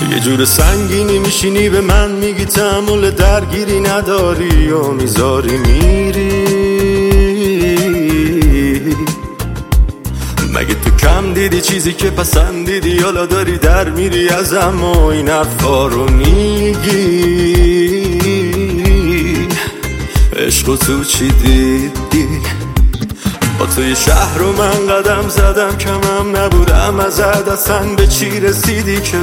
یه جور سنگینی میشینی به من میگی تحمل درگیری نداری و میذاری میری. مگه تو کم دیدی چیزی که پسندیدی، حالا داری در میری ازم و این حرفا رو میگی؟ عشق تو چی دیدی؟ با توی شهر رو من قدم زدم، کمم نبودم ازت، اصلا به چی رسیدی که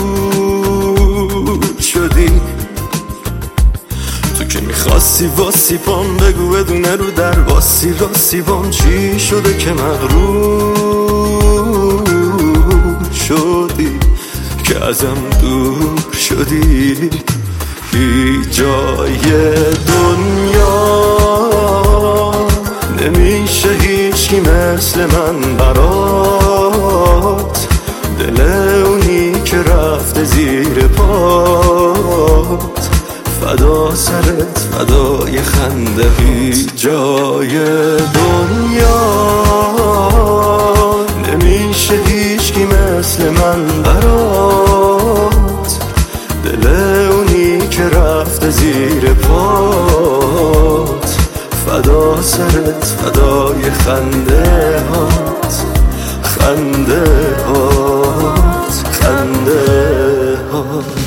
دور شدی؟ تو که میخواستی واسی پام بگو بدونه رو در واسی راستی بام چی شده که مغرور شدی، که ازم دور شدی. هیچ جای دنیا نمیشه هیچکی مثل من برات، دل اونی که رفته زیر پات، فدا سرت فدای خنده. هیچ جای دنیا نمیشه هیچکی مثل من برات، دل اونی که رفته زیر پات، فدا سرت فدای خنده هات، خنده هات، خنده هات.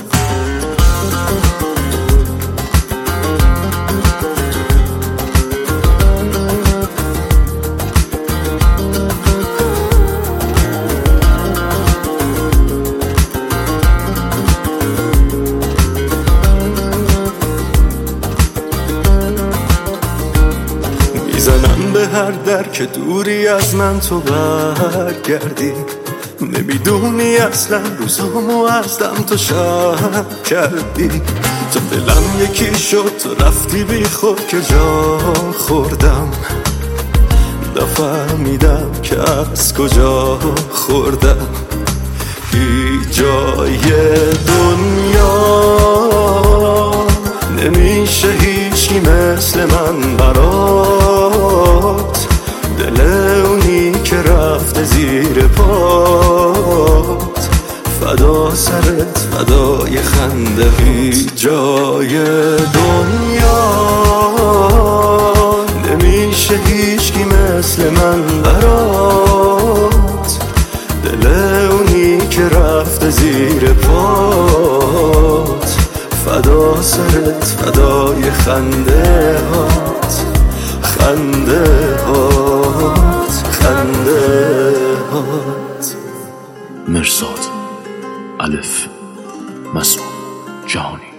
میزنم به هر در که دوری از من تو برگردی، نمیدونی اصلا روزامو از دم تو شب کردی. تو دلم یکی شد تو رفتی بی خود که جا خوردم، نفهمیدم که از کجا خوردم. هیچ جای دنیا نمیشه هیچی مثل من برات، دل اونی که رفته زیر پات، فدا سرت فدای خنده. هیچ جای دنیا نمیشه هیچکی مثل من برات، دل اونی که رفته زیر پات، فدا سرت فدای خنده هات، خنده هات، خنده هات. مرزاد الف مسعود جهانی.